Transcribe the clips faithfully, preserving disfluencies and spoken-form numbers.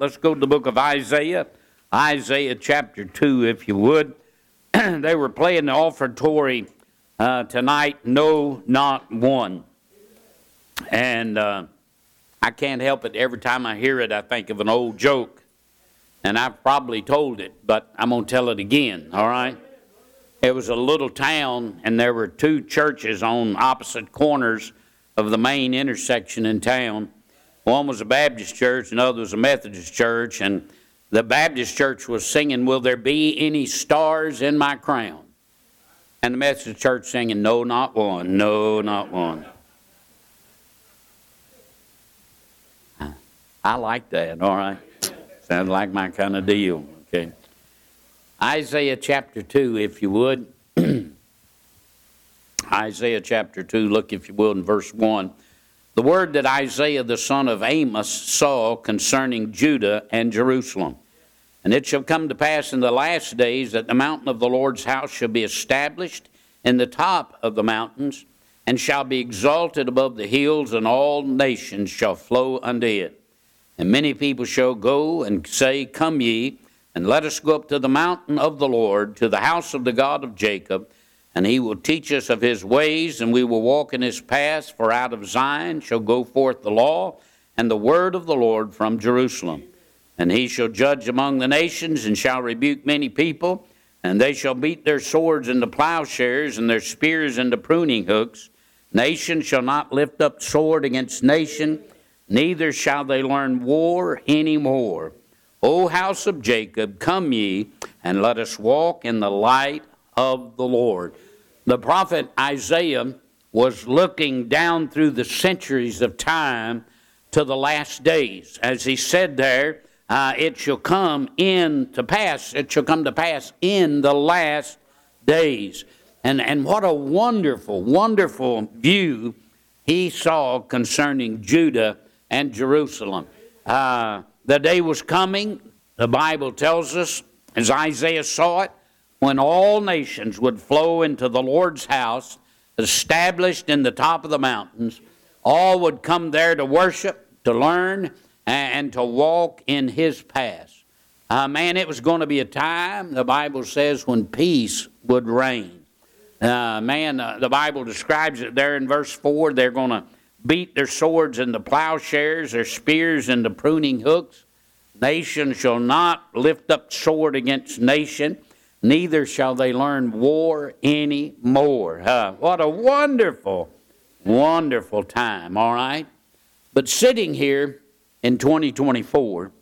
let's go to the book of Isaiah. Isaiah chapter two, if you would. They were playing the offertory uh, tonight, No, Not One. And uh, I can't help it. Every time I hear it, I think of an old joke. And I've probably told it, but I'm going to tell it again, all right? It was a little town, and there were two churches on opposite corners of the main intersection in town. One was a Baptist church, another was a Methodist church, and the Baptist church was singing, "Will there be any stars in my crown?" And the Methodist church singing, "No, not one, no, not one." I like that, all right? Sounds like my kind of deal, okay? Isaiah chapter two, if you would. Isaiah chapter two, look if you will in verse one. The word that Isaiah the son of Amos saw concerning Judah and Jerusalem. And it shall come to pass in the last days that the mountain of the Lord's house shall be established in the top of the mountains, and shall be exalted above the hills, and all nations shall flow unto it. And many people shall go and say, "Come ye, and let us go up to the mountain of the Lord, to the house of the God of Jacob, and he will teach us of his ways, and we will walk in his paths. For out of Zion shall go forth the law and the word of the Lord from Jerusalem. And he shall judge among the nations, and shall rebuke many people, and they shall beat their swords into plowshares, and their spears into pruning hooks. Nation shall not lift up sword against nation, neither shall they learn war any more. O house of Jacob, come ye, and let us walk in the light of the Lord." The prophet Isaiah was looking down through the centuries of time to the last days. As he said there, uh, it shall come in to pass, it shall come to pass in the last days. And, and what a wonderful, wonderful view he saw concerning Judah and Jerusalem. Uh, The day was coming, the Bible tells us, as Isaiah saw it, when all nations would flow into the Lord's house, established in the top of the mountains. All would come there to worship, to learn, and to walk in his paths. Uh, man, it was going to be a time, the Bible says, when peace would reign. Uh, man, uh, the Bible describes it there in verse four. They're going to beat their swords into plowshares, their spears into pruning hooks. Nation shall not lift up sword against nation, neither shall they learn war any more. Uh, what a wonderful, wonderful time, all right? But sitting here in twenty twenty-four,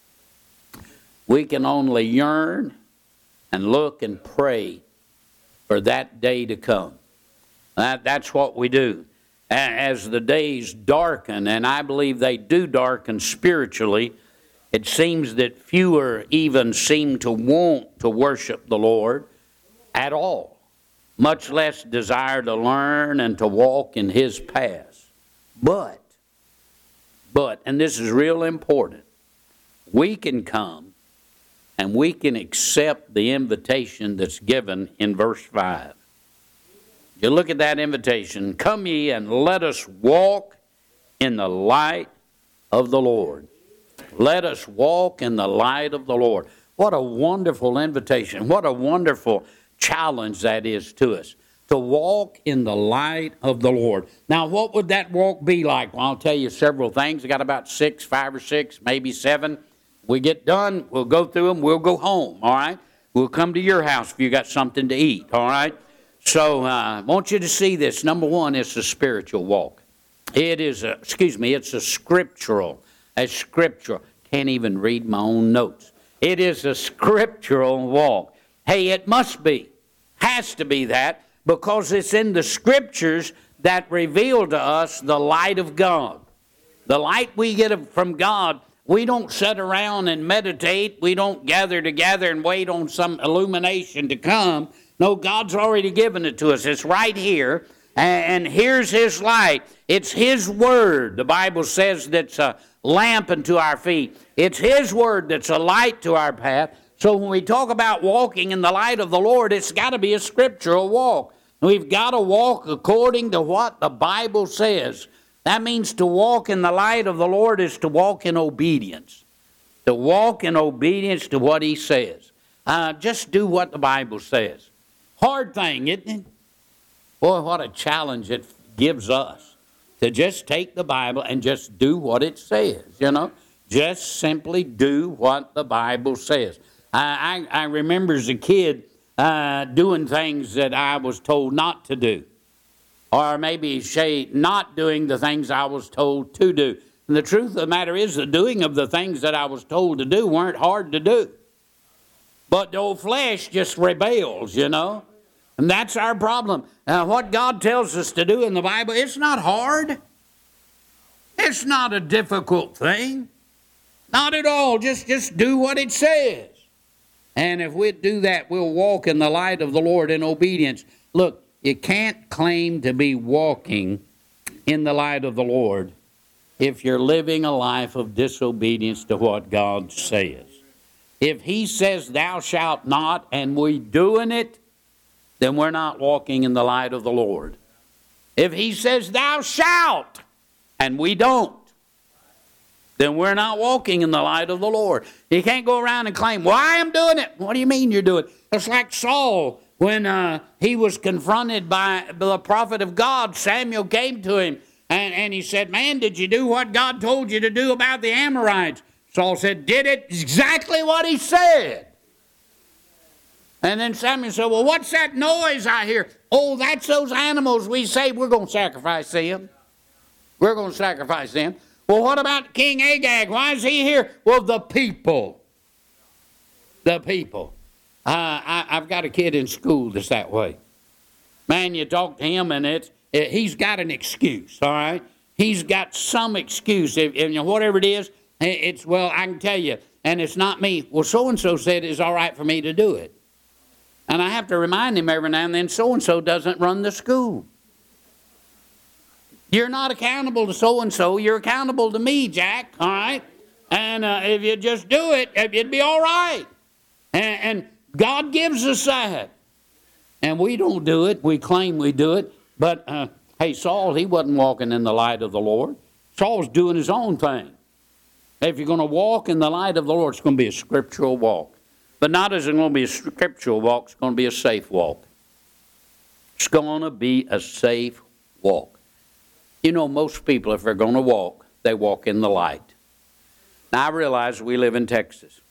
we can only yearn and look and pray for that day to come. That, that's what we do. As the days darken, and I believe they do darken spiritually, it seems that fewer even seem to want to worship the Lord at all, much less desire to learn and to walk in his paths. But, but, and this is real important, we can come and we can accept the invitation that's given in verse five. You look at that invitation, "Come ye and let us walk in the light of the Lord." Let us walk in the light of the Lord. What a wonderful invitation. What a wonderful challenge that is to us, to walk in the light of the Lord. Now, what would that walk be like? Well, I'll tell you several things. I got about six, five or six, maybe seven. We get done, we'll go through them, we'll go home, all right? We'll come to your house if you got something to eat, all right? So uh, I want you to see this. Number one, it's a spiritual walk. It is a, excuse me, it's a scriptural, a scriptural. Can't even read my own notes. It is a scriptural walk. Hey, it must be, has to be that, because it's in the scriptures that reveal to us the light of God. The light we get from God, we don't sit around and meditate. We don't gather together and wait on some illumination to come. No, God's already given it to us. It's right here. And here's his light. It's his word. The Bible says that's a lamp unto our feet. It's his word that's a light to our path. So when we talk about walking in the light of the Lord, it's got to be a scriptural walk. We've got to walk according to what the Bible says. That means to walk in the light of the Lord is to walk in obedience. to walk in obedience to what He says. Uh, just do what the Bible says. Hard thing, isn't it? Boy, what a challenge it gives us to just take the Bible and just do what it says, you know. Just simply do what the Bible says. I, I, I remember as a kid uh, doing things that I was told not to do. Or maybe say not doing the things I was told to do. And the truth of the matter is the doing of the things that I was told to do weren't hard to do. But the old flesh just rebels, you know. And that's our problem. Uh, what God tells us to do in the Bible, it's not hard. It's not a difficult thing. Not at all. Just, just do what it says. And if we do that, we'll walk in the light of the Lord in obedience. Look, you can't claim to be walking in the light of the Lord if you're living a life of disobedience to what God says. If He says, thou shalt not, and we doing it, then we're not walking in the light of the Lord. If He says, thou shalt, and we don't, then we're not walking in the light of the Lord. You can't go around and claim, well, I am doing it. What do you mean you're doing it? It's like Saul, when uh, he was confronted by the prophet of God. Samuel came to him, and, and he said, man, did you do what God told you to do about the Amorites? Saul said, did it exactly what he said. And then Samuel said, well, what's that noise I hear? Oh, that's those animals we say we're going to sacrifice them. We're going to sacrifice them. Well, what about King Agag? Why is he here? Well, the people. The people. Uh, I, I've got a kid in school that's that way. Man, you talk to him and it's, it, he's got an excuse, all right? He's got some excuse. If, if, you know, whatever it is, it's, well, I can tell you, and it's not me. Well, so-and-so said it's all right for me to do it. And I have to remind him every now and then, so-and-so doesn't run the school. You're not accountable to so-and-so. You're accountable to me, Jack, all right? And uh, if you just do it, it'd be all right. And, and God gives us that. And we don't do it. We claim we do it. But, uh, hey, Saul, he wasn't walking in the light of the Lord. Saul was doing his own thing. If you're going to walk in the light of the Lord, it's going to be a scriptural walk. But not as it's going to be a scriptural walk, it's going to be a safe walk. It's going to be a safe walk. You know, most people, if they're going to walk, they walk in the light. Now, I realize we live in Texas.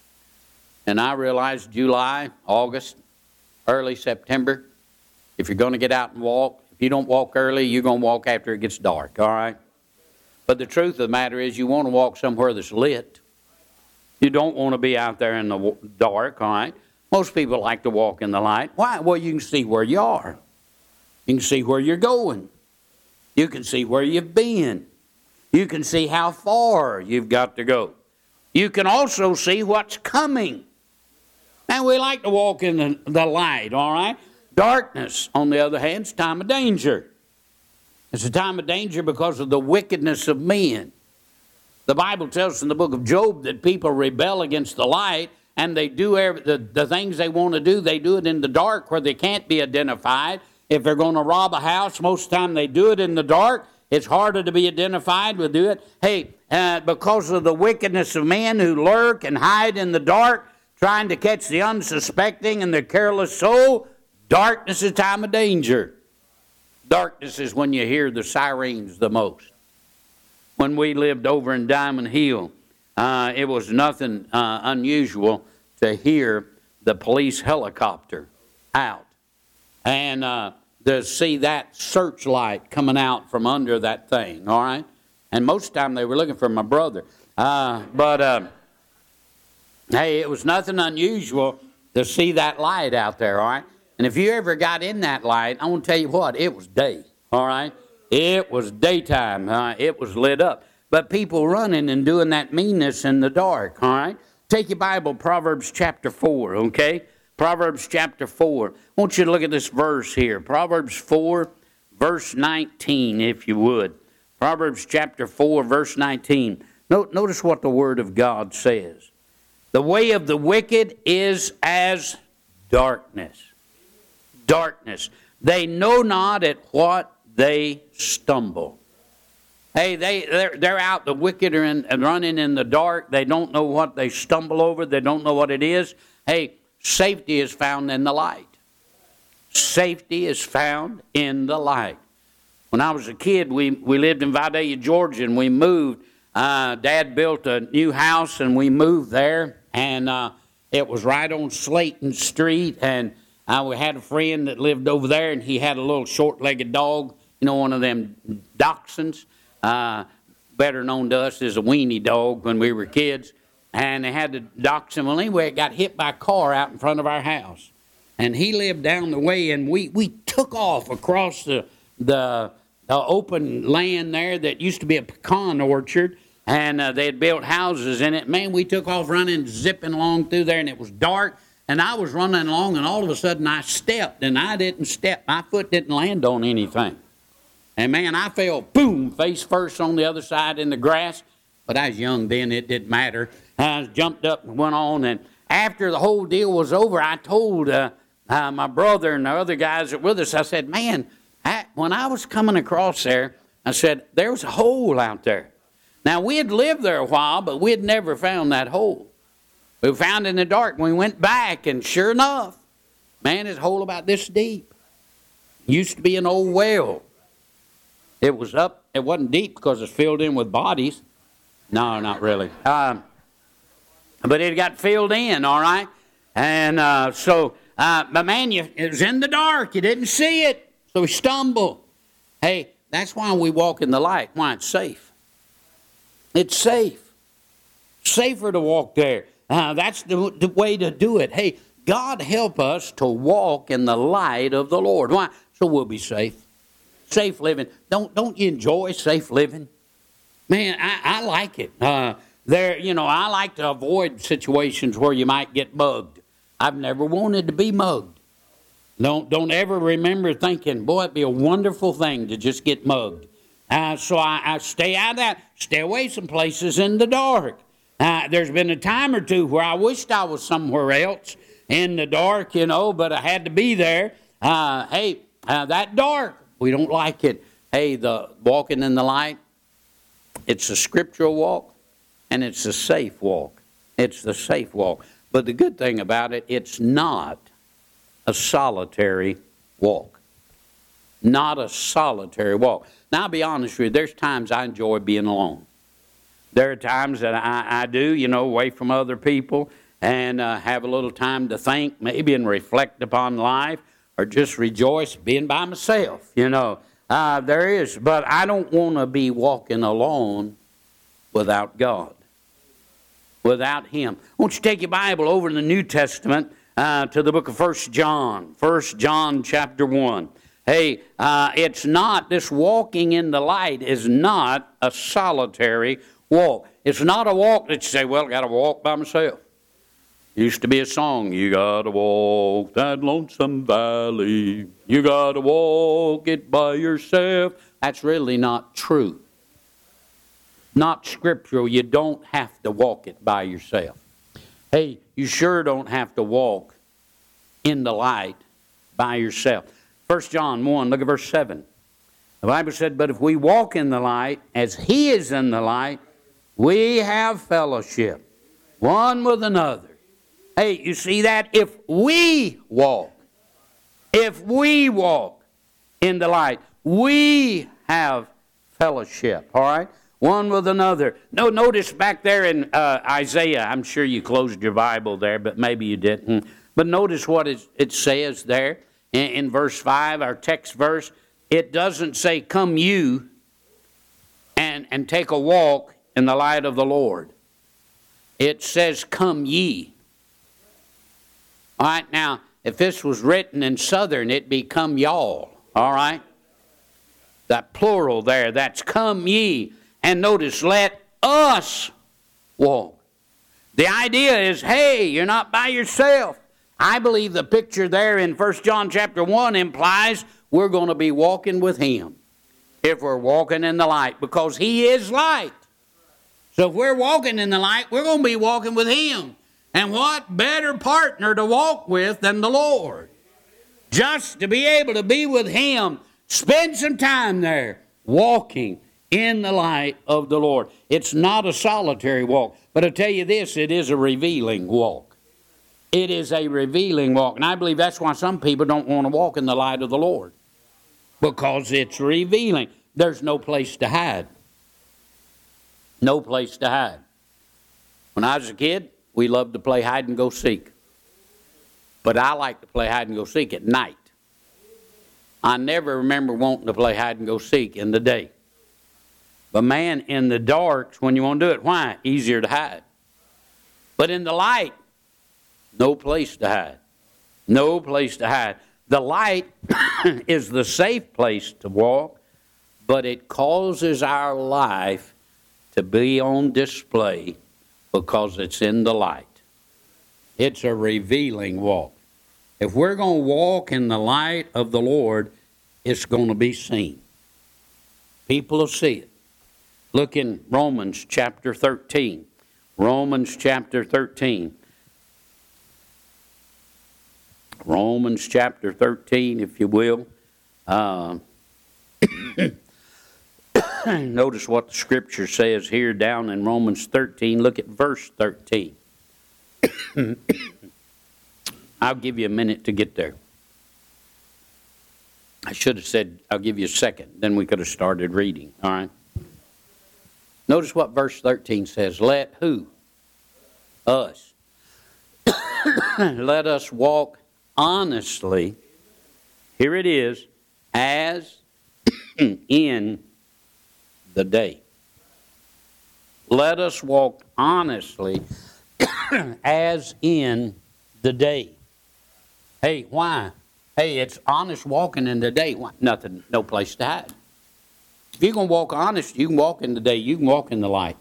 And I realize July, August, early September, if you're going to get out and walk, if you don't walk early, you're going to walk after it gets dark, all right? But the truth of the matter is you want to walk somewhere that's lit. You don't want to be out there in the dark, all right? Most people like to walk in the light. Why? Well, you can see where you are. You can see where you're going. You can see where you've been. You can see how far you've got to go. You can also see what's coming. And we like to walk in the, the light, all right? Darkness, on the other hand, is a time of danger. It's a time of danger because of the wickedness of men. The Bible tells us in the book of Job that people rebel against the light, and they do every, the, the things they want to do, they do it in the dark where they can't be identified. If they're going to rob a house, most of the time they do it in the dark. It's harder to be identified. We'll do it. Hey, uh, because of the wickedness of men who lurk and hide in the dark, trying to catch the unsuspecting and the careless soul, darkness is a time of danger. Darkness is when you hear the sirens the most. When we lived over in Diamond Hill, uh, it was nothing uh, unusual to hear the police helicopter out and uh, to see that searchlight coming out from under that thing, all right? And most of the time they were looking for my brother. Uh, but, uh, hey, it was nothing unusual to see that light out there, all right? And if you ever got in that light, I want to tell you what, it was day, all right? It was daytime. Uh, it was lit up. But people running and doing that meanness in the dark, all right? Take your Bible, Proverbs chapter four, okay? Proverbs chapter four. I want you to look at this verse here. Proverbs four, verse nineteen, if you would. Proverbs chapter four, verse nineteen. Notice what the Word of God says. The way of the wicked is as darkness. Darkness. They know not at what they stumble. Hey, they, they're, they're out, the wicked are in, running in the dark. They don't know what they stumble over. They don't know what it is. Hey, safety is found in the light. Safety is found in the light. When I was a kid, we, we lived in Vidalia, Georgia, and we moved. Uh, Dad built a new house, and we moved there. And uh, it was right on Slayton Street. And uh, we had a friend that lived over there, and he had a little short-legged dog, you know, one of them dachshunds. Uh, better known to us as a weenie dog when we were kids. And they had to dachshund. Well, anyway, it got hit by a car out in front of our house. And he lived down the way, and we, we took off across the, the, the open land there that used to be a pecan orchard. And uh, they had built houses in it. Man, we took off running, zipping along through there, and it was dark. And I was running along, and all of a sudden I stepped, and I didn't step. My foot didn't land on anything. And, man, I fell, boom, face first on the other side in the grass. But I was young then. It didn't matter. I jumped up and went on. And after the whole deal was over, I told uh, uh, my brother and the other guys that were with us, I said, man, I, when I was coming across there, I said, there was a hole out there. Now, we had lived there a while, but we had never found that hole. We found it in the dark. We went back, and sure enough, man, it's a hole about this deep. Used to be an old well. It was up. It wasn't deep because it's filled in with bodies. No, not really. Um, but it got filled in, all right? And uh, so, uh, but man, you, it was in the dark. You didn't see it, so we stumbled. Hey, that's why we walk in the light. Why? It's safe. It's safe. Safer to walk there. Uh, that's the, the way to do it. Hey, God help us to walk in the light of the Lord. Why? So we'll be safe. Safe living. Don't don't you enjoy safe living? Man, I, I like it. Uh, there, you know, I like to avoid situations where you might get mugged. I've never wanted to be mugged. Don't don't ever remember thinking, boy, it'd be a wonderful thing to just get mugged. Uh, so I, I stay out of that. Stay away some places in the dark. Uh, there's been a time or two where I wished I was somewhere else in the dark, you know, but I had to be there. Uh, hey, uh, that dark. We don't like it. Hey, the walking in the light, it's a scriptural walk, and it's a safe walk. It's the safe walk. But the good thing about it, it's not a solitary walk. Not a solitary walk. Now, I'll be honest with you, there's times I enjoy being alone. There are times that I, I do, you know, away from other people, and uh, have a little time to think, maybe, and reflect upon life. Or just rejoice being by myself, you know. Uh, there is, but I don't want to be walking alone without God, without Him. I want you to take your Bible over in the New Testament uh, to the book of First John, First John chapter one. Hey, uh, it's not, this walking in the light is not a solitary walk. It's not a walk that you say, well, I got to walk by myself. Used to be a song, you gotta walk that lonesome valley. You gotta walk it by yourself. That's really not true. Not scriptural. You don't have to walk it by yourself. Hey, you sure don't have to walk in the light by yourself. First John one, look at verse seven. The Bible said, but if we walk in the light as He is in the light, we have fellowship one with another. Hey, you see that? If we walk, if we walk in the light, we have fellowship, all right? One with another. No, notice back there in uh, Isaiah, I'm sure you closed your Bible there, but maybe you didn't. But notice what it, it says there in, in verse five, our text verse. It doesn't say, come you and, and take a walk in the light of the Lord. It says, come ye. All right, now, if this was written in Southern, it'd be come y'all, all right? That plural there, that's come ye. And notice, let us walk. The idea is, hey, you're not by yourself. I believe the picture there in First John chapter one implies we're going to be walking with Him if we're walking in the light, because He is light. So if we're walking in the light, we're going to be walking with Him. And what better partner to walk with than the Lord? Just to be able to be with Him, spend some time there, walking in the light of the Lord. It's not a solitary walk, but I tell you this, it is a revealing walk. It is a revealing walk, and I believe that's why some people don't want to walk in the light of the Lord, because it's revealing. There's no place to hide. No place to hide. When I was a kid, we loved to play hide and go seek. But I like to play hide and go seek at night. I never remember wanting to play hide and go seek in the day. But man, in the dark, when you want to do it, why? Easier to hide. But in the light, no place to hide. No place to hide. The light is the safe place to walk, but it causes our life to be on display because it's in the light. It's a revealing walk. If we're going to walk in the light of the Lord, it's going to be seen. People will see it. Look in Romans chapter thirteen. Romans chapter thirteen. Romans chapter thirteen, if you will. Uh, notice what the Scripture says here down in Romans thirteen. Look at verse thirteen. I'll give you a minute to get there. I should have said, I'll give you a second. Then we could have started reading. All right. Notice what verse thirteen says. Let who? Us. Let us walk honestly. Here it is. As in the day. Let us walk honestly as in the day. Hey, why? Hey, it's honest walking in the day. Why? Nothing, no place to hide. If you're going to walk honest, you can walk in the day. You can walk in the light.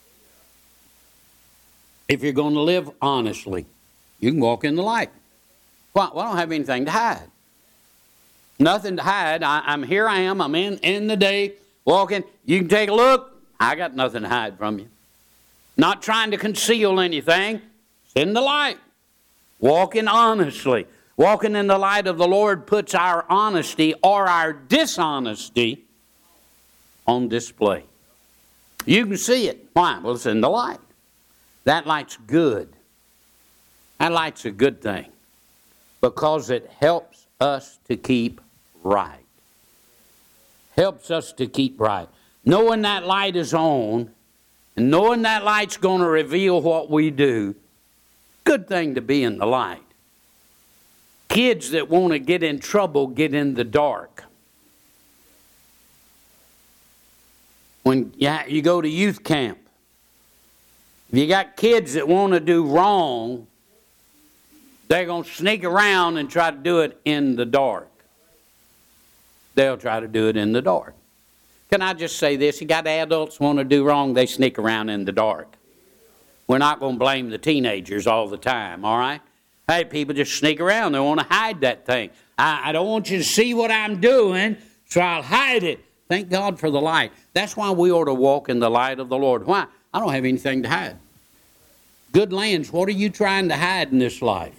If you're going to live honestly, you can walk in the light. Well, I don't have anything to hide. Nothing to hide. I, I'm here I am. I'm in, in the day, walking. You can take a look. I got nothing to hide from you. Not trying to conceal anything. It's in the light. Walking honestly. Walking in the light of the Lord puts our honesty or our dishonesty on display. You can see it. Why? Well, it's in the light. That light's good. That light's a good thing because it helps us to keep right. Helps us to keep right. Knowing that light is on and knowing that light's going to reveal what we do, good thing to be in the light. Kids that want to get in trouble get in the dark. When you go to youth camp, if you got kids that want to do wrong, they're going to sneak around and try to do it in the dark. They'll try to do it in the dark. Can I just say this? You got adults want to do wrong, they sneak around in the dark. We're not going to blame the teenagers all the time, all right? Hey, people just sneak around. They want to hide that thing. I, I don't want you to see what I'm doing, so I'll hide it. Thank God for the light. That's why we ought to walk in the light of the Lord. Why? I don't have anything to hide. Good lands, what are you trying to hide in this life?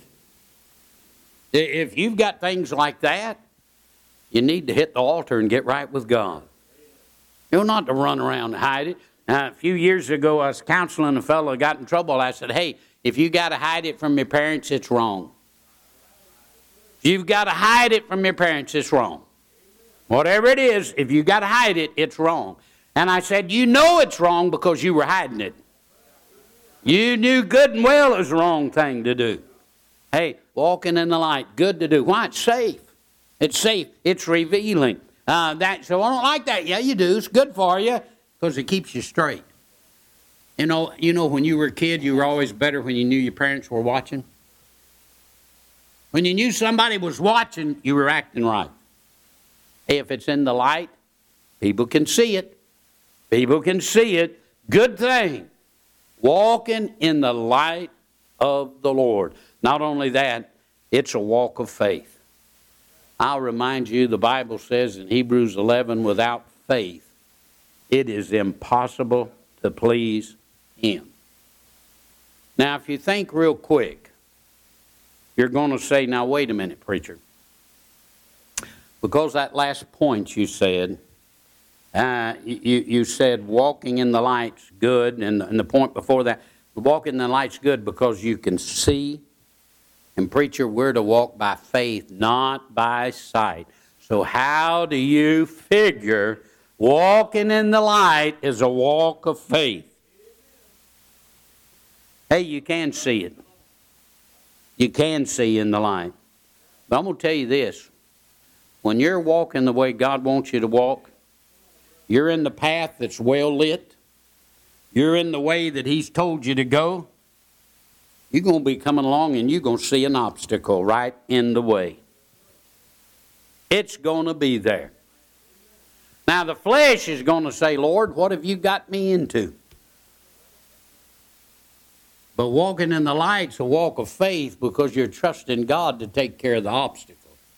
If you've got things like that, you need to hit the altar and get right with God. You're not to run around and hide it. Uh, a few years ago, I was counseling a fellow who got in trouble. I said, hey, if you got to hide it from your parents, it's wrong. If you've got to hide it from your parents, it's wrong. Whatever it is, if you got to hide it, it's wrong. And I said, you know it's wrong because you were hiding it. You knew good and well it was the wrong thing to do. Hey, walking in the light, good to do. Why? It's safe. It's safe. It's revealing. Uh, that, so I don't like that. Yeah, you do. It's good for you because it keeps you straight. You know, you know, when you were a kid, you were always better when you knew your parents were watching. When you knew somebody was watching, you were acting right. Hey, if it's in the light, people can see it. People can see it. Good thing. Walking in the light of the Lord. Not only that, it's a walk of faith. I'll remind you, the Bible says in Hebrews eleven, without faith, it is impossible to please Him. Now, if you think real quick, you're going to say, now, wait a minute, preacher. Because that last point you said, Uh, you, you said walking in the light's good, and, and the point before that, walking in the light's good because you can see. And preacher, we're to walk by faith, not by sight. So how do you figure walking in the light is a walk of faith? Hey, you can see it. You can see in the light. But I'm going to tell you this. When you're walking the way God wants you to walk, you're in the path that's well lit. You're in the way that He's told you to go. You're going to be coming along and you're going to see an obstacle right in the way. It's going to be there. Now the flesh is going to say, Lord, what have you got me into? But walking in the light's a walk of faith because you're trusting God to take care of the obstacle.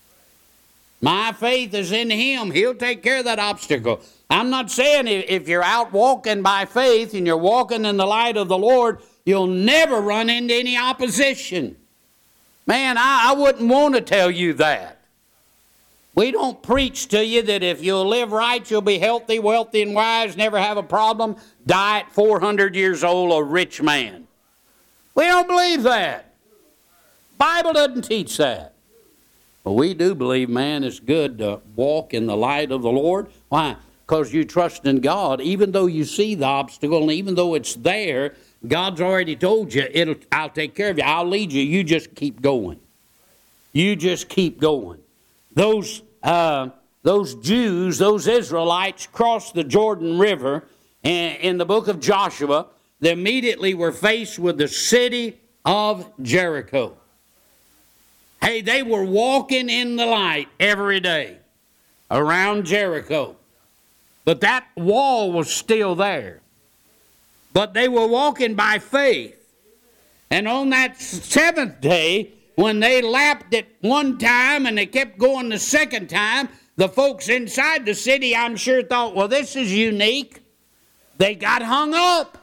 My faith is in Him. He'll take care of that obstacle. I'm not saying if you're out walking by faith and you're walking in the light of the Lord, you'll never run into any opposition. Man, I, I wouldn't want to tell you that. We don't preach to you that if you'll live right, you'll be healthy, wealthy, and wise, never have a problem, die at four hundred years old, a rich man. We don't believe that. Bible doesn't teach that. But we do believe, man, it's good to walk in the light of the Lord. Why? Because you trust in God, even though you see the obstacle, and even though it's there, God's already told you, It'll, I'll take care of you. I'll lead you. You just keep going. You just keep going. Those, uh, those Jews, those Israelites crossed the Jordan River in, in the book of Joshua. They immediately were faced with the city of Jericho. Hey, they were walking in the light every day around Jericho. But that wall was still there. But they were walking by faith. And on that seventh day, when they lapped it one time and they kept going the second time, the folks inside the city, I'm sure, thought, well, this is unique. They got hung up.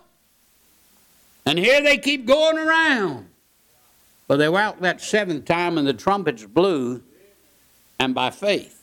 And here they keep going around. But they were out that seventh time and the trumpets blew, and by faith,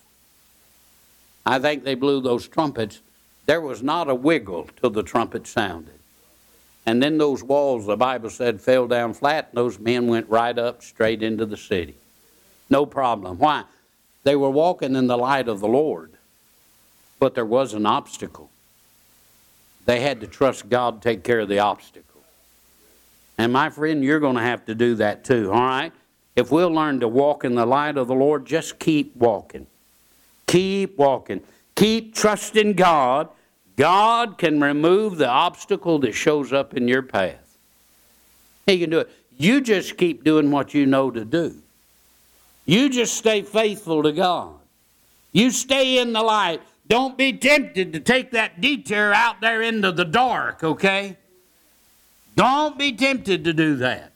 I think they blew those trumpets. There was not a wiggle till the trumpet sounded. And then those walls, the Bible said, fell down flat, and those men went right up straight into the city. No problem. Why? They were walking in the light of the Lord, but there was an obstacle. They had to trust God to take care of the obstacle. And my friend, you're going to have to do that too, all right? If we'll learn to walk in the light of the Lord, just keep walking. Keep walking. Keep trusting God. God can remove the obstacle that shows up in your path. He can do it. You just keep doing what you know to do. You just stay faithful to God. You stay in the light. Don't be tempted to take that detour out there into the dark, okay? Don't be tempted to do that.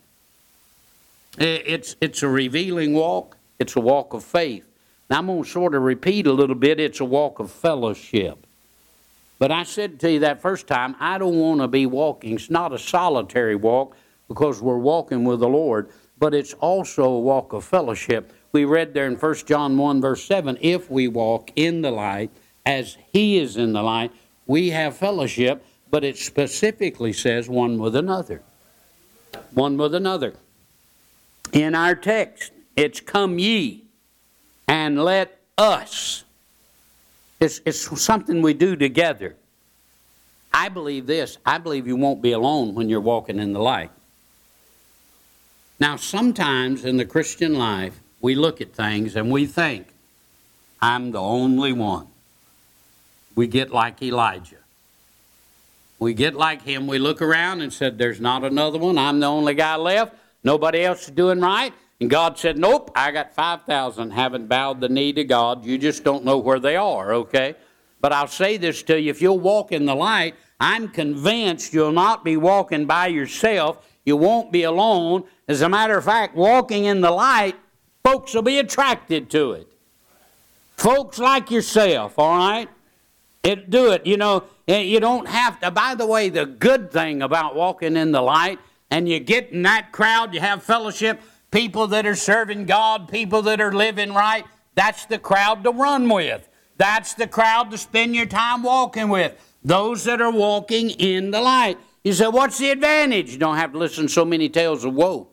It's, it's a revealing walk. It's a walk of faith. Now, I'm going to sort of repeat a little bit. It's a walk of fellowship. But I said to you that first time, I don't want to be walking. It's not a solitary walk because we're walking with the Lord, but it's also a walk of fellowship. We read there in First John one, verse seven, if we walk in the light as He is in the light, we have fellowship, but it specifically says one with another. One with another. In our text, it's come ye and let us. It's, it's something we do together. I believe this. I believe you won't be alone when you're walking in the light. Now, sometimes in the Christian life, we look at things and we think, I'm the only one. We get like Elijah. We get like him. We look around and said, there's not another one. I'm the only guy left. Nobody else is doing right. And God said, nope, I got five thousand haven't bowed the knee to God. You just don't know where they are, okay? But I'll say this to you. If you'll walk in the light, I'm convinced you'll not be walking by yourself. You won't be alone. As a matter of fact, walking in the light, folks will be attracted to it. Folks like yourself, all right? It, do it. You know, you don't have to. By the way, the good thing about walking in the light, and you get in that crowd, you have fellowship, people that are serving God, people that are living right, that's the crowd to run with. That's the crowd to spend your time walking with. Those that are walking in the light. You say, what's the advantage? You don't have to listen to so many tales of woe.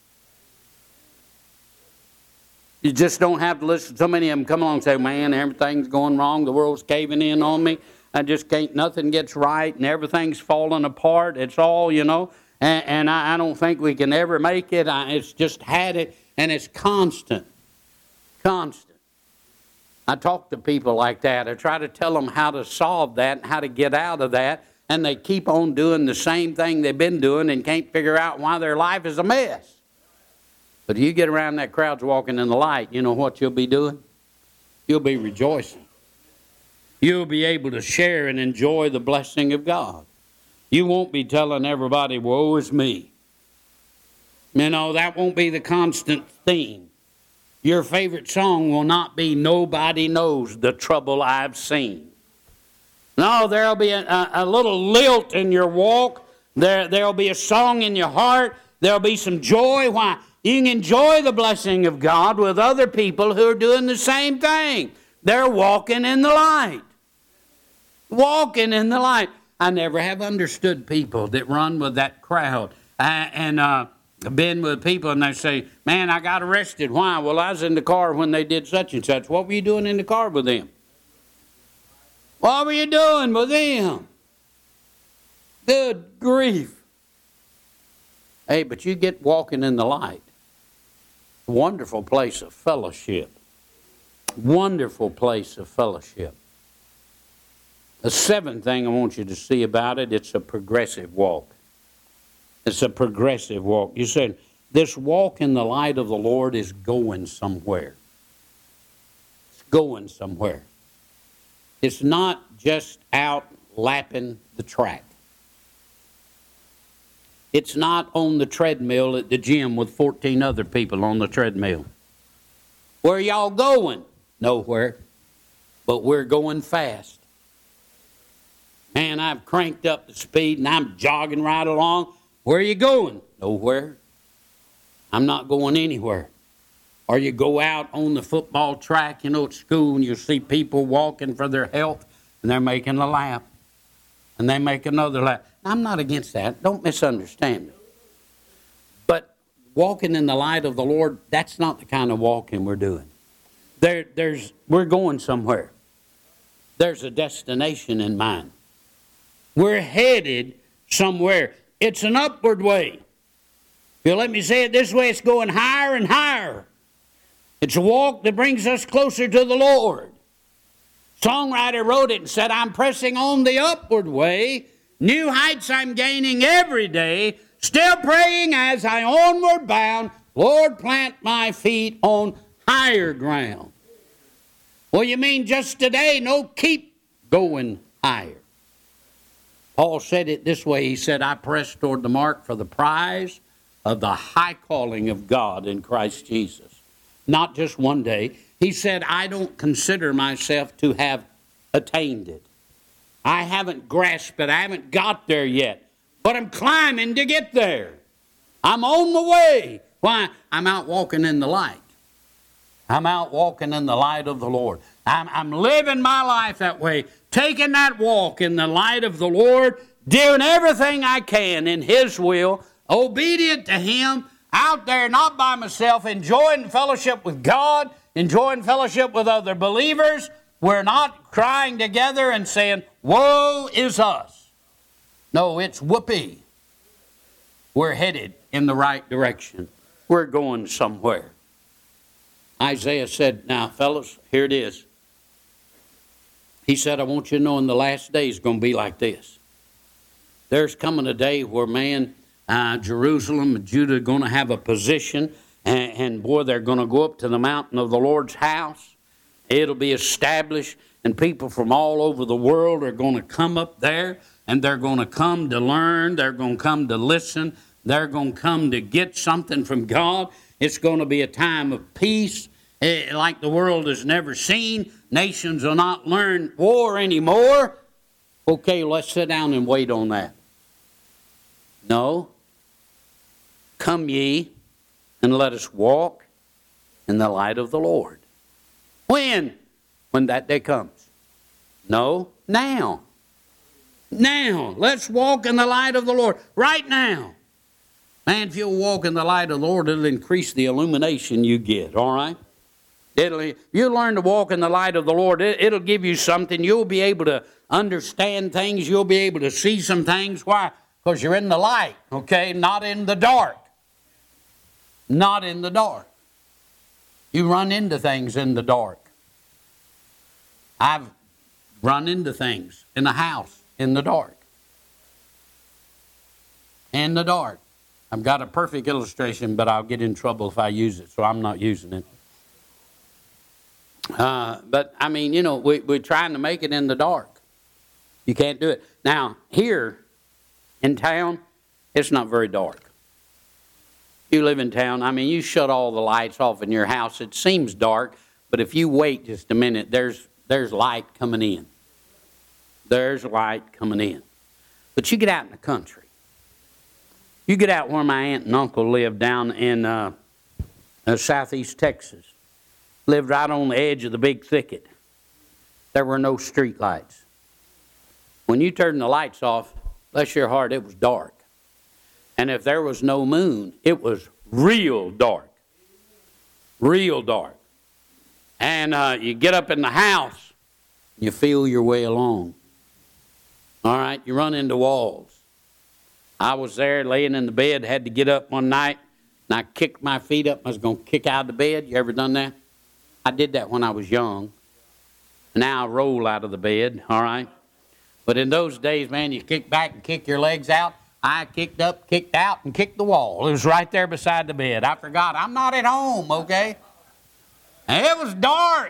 You just don't have to listen to so many of them come along and say, man, everything's going wrong. The world's caving in on me. I just can't, nothing gets right and everything's falling apart. It's all, you know, and, and I, I don't think we can ever make it. I, it's just had it, and it's constant. Constant. I talk to people like that. I try to tell them how to solve that and how to get out of that, and they keep on doing the same thing they've been doing and can't figure out why their life is a mess. But if you get around that crowd's walking in the light, you know what you'll be doing? You'll be rejoicing. You'll be able to share and enjoy the blessing of God. You won't be telling everybody, woe is me. You know, that won't be the constant theme. Your favorite song will not be nobody knows the trouble I've seen. No, there'll be a, a, a little lilt in your walk. There, there'll be a song in your heart. There'll be some joy. Why? You can enjoy the blessing of God with other people who are doing the same thing. They're walking in the light. Walking in the light. I never have understood people that run with that crowd. Uh, and uh, been with people and they say, man, I got arrested. Why? Well, I was in the car when they did such and such. What were you doing in the car with them? What were you doing with them? Good grief. Hey, but you get walking in the light. Wonderful place of fellowship. Wonderful place of fellowship. The seventh thing I want you to see about it, it's a progressive walk. It's a progressive walk. You said, this walk in the light of the Lord is going somewhere. It's going somewhere. It's not just out lapping the track. It's not on the treadmill at the gym with fourteen other people on the treadmill. Where y'all going? Nowhere. But we're going fast. Man, I've cranked up the speed and I'm jogging right along. Where are you going? Nowhere. I'm not going anywhere. Or you go out on the football track, you know, at school, and you see people walking for their health, and they're making a lap. And they make another lap. I'm not against that. Don't misunderstand me. But walking in the light of the Lord, that's not the kind of walking we're doing. There, there's, we're going somewhere. There's a destination in mind. We're headed somewhere. It's an upward way. If you'll let me say it this way, it's going higher and higher. It's a walk that brings us closer to the Lord. Songwriter wrote it and said, I'm pressing on the upward way. New heights I'm gaining every day. Still praying as I onward bound. Lord, plant my feet on higher ground. Well, you mean just today? No, keep going higher. Paul said it this way. He said, I press toward the mark for the prize of the high calling of God in Christ Jesus. Not just one day. He said, I don't consider myself to have attained it. I haven't grasped it. I haven't got there yet. But I'm climbing to get there. I'm on the way. Why? I'm out walking in the light. I'm out walking in the light of the Lord. I'm, I'm living my life that way. Taking that walk in the light of the Lord. Doing everything I can in His will. Obedient to Him. Out there, not by myself. Enjoying fellowship with God. Enjoying fellowship with other believers. We're not crying together and saying, woe is us. No, it's whoopee. We're headed in the right direction. We're going somewhere. Isaiah said, now, fellas, here it is. He said, I want you to know in the last days it's going to be like this. There's coming a day where, man, uh, Jerusalem and Judah are going to have a position. And, and boy, they're going to go up to the mountain of the Lord's house. It'll be established. And people from all over the world are going to come up there. And they're going to come to learn. They're going to come to listen. They're going to come to get something from God. It's going to be a time of peace eh, like the world has never seen. Nations will not learn war anymore. Okay, let's sit down and wait on that. No. Come ye and let us walk in the light of the Lord. When? when that day comes. No, now. Now. Let's walk in the light of the Lord. Right now. Man, if you'll walk in the light of the Lord, it'll increase the illumination you get, all right? It'll, you learn to walk in the light of the Lord, it, it'll give you something. You'll be able to understand things. You'll be able to see some things. Why? Because you're in the light, okay? Not in the dark. Not in the dark. You run into things in the dark. I've run into things in the house in the dark. In the dark. I've got a perfect illustration, but I'll get in trouble if I use it, so I'm not using it. Uh, but, I mean, you know, we, we're trying to make it in the dark. You can't do it. Now, here in town, it's not very dark. You live in town, I mean, you shut all the lights off in your house. It seems dark, but if you wait just a minute, there's there's light coming in. There's light coming in. But you get out in the country. You get out where my aunt and uncle lived down in uh, uh, southeast Texas. Lived right on the edge of the big thicket. There were no street lights. When you turned the lights off, bless your heart, it was dark. And if there was no moon, it was real dark. Real dark. And uh, you get up in the house, you feel your way along. All right, you run into walls. I was there laying in the bed, had to get up one night, and I kicked my feet up. I was going to kick out of the bed. You ever done that? I did that when I was young. Now I roll out of the bed, all right? But in those days, man, you kick back and kick your legs out. I kicked up, kicked out, and kicked the wall. It was right there beside the bed. I forgot. I'm not at home, okay? And it was dark.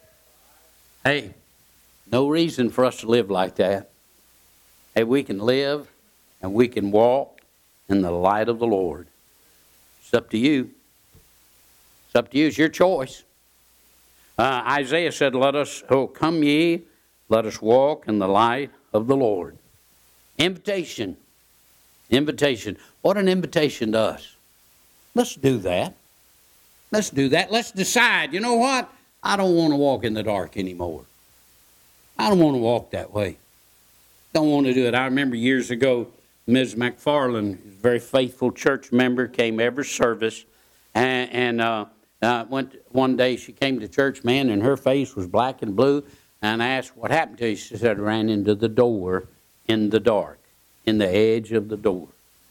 Hey, no reason for us to live like that. Hey, we can live and we can walk in the light of the Lord. It's up to you. It's up to you. It's your choice. Uh, Isaiah said, let us, oh, come ye, let us walk in the light of the Lord. Invitation. Invitation. What an invitation to us. Let's do that. Let's do that. Let's decide, you know what? I don't want to walk in the dark anymore. I don't want to walk that way. Don't want to do it. I remember years ago, Miz McFarland, a very faithful church member, came every service. And, and uh, uh, went one day she came to church, man, and her face was black and blue. And I asked, what happened to you? She said, I ran into the door in the dark, in the edge of the door.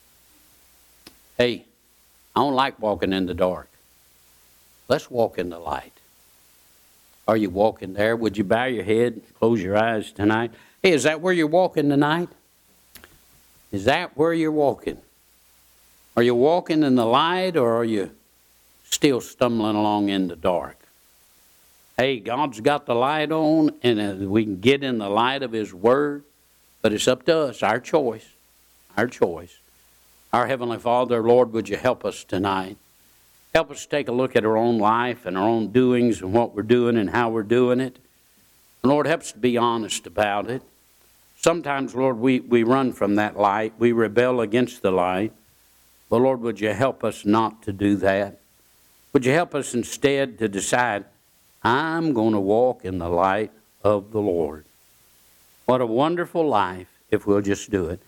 Hey, I don't like walking in the dark. Let's walk in the light. Are you walking there? Would you bow your head, close your eyes tonight? Hey, is that where you're walking tonight? Is that where you're walking? Are you walking in the light, or are you still stumbling along in the dark? Hey, God's got the light on, and we can get in the light of His Word, but it's up to us, our choice, our choice. Our Heavenly Father, Lord, would you help us tonight? Help us take a look at our own life and our own doings and what we're doing and how we're doing it. And Lord, help us to be honest about it. Sometimes, Lord, we, we run from that light. We rebel against the light. But Lord, would you help us not to do that? Would you help us instead to decide, I'm going to walk in the light of the Lord. What a wonderful life if we'll just do it.